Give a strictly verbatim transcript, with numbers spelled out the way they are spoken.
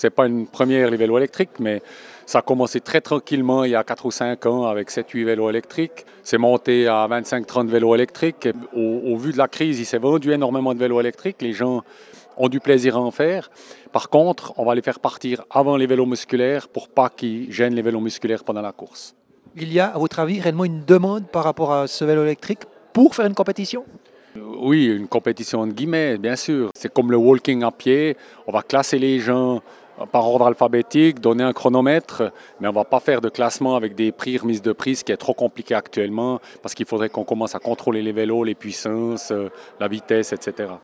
c'est pas une première les vélos électriques, mais ça a commencé très tranquillement il y a quatre ou cinq ans avec sept huit vélos électriques. C'est monté à vingt-cinq trente vélos électriques. Au, au vu de la crise, il s'est vendu énormément de vélos électriques. Les gens ont du plaisir à en faire. Par contre, on va les faire partir avant les vélos musculaires pour pas qu'ils gênent les vélos musculaires pendant la course. Il y a, à votre avis, réellement une demande par rapport à ce vélo électrique pour faire une compétition ? Oui, une compétition de guillemets, bien sûr. C'est comme le walking à pied. On va classer les gens par ordre alphabétique, donner un chronomètre, mais on ne va pas faire de classement avec des prix, remises de prix, ce qui est trop compliqué actuellement, parce qu'il faudrait qu'on commence à contrôler les vélos, les puissances, la vitesse, et cetera.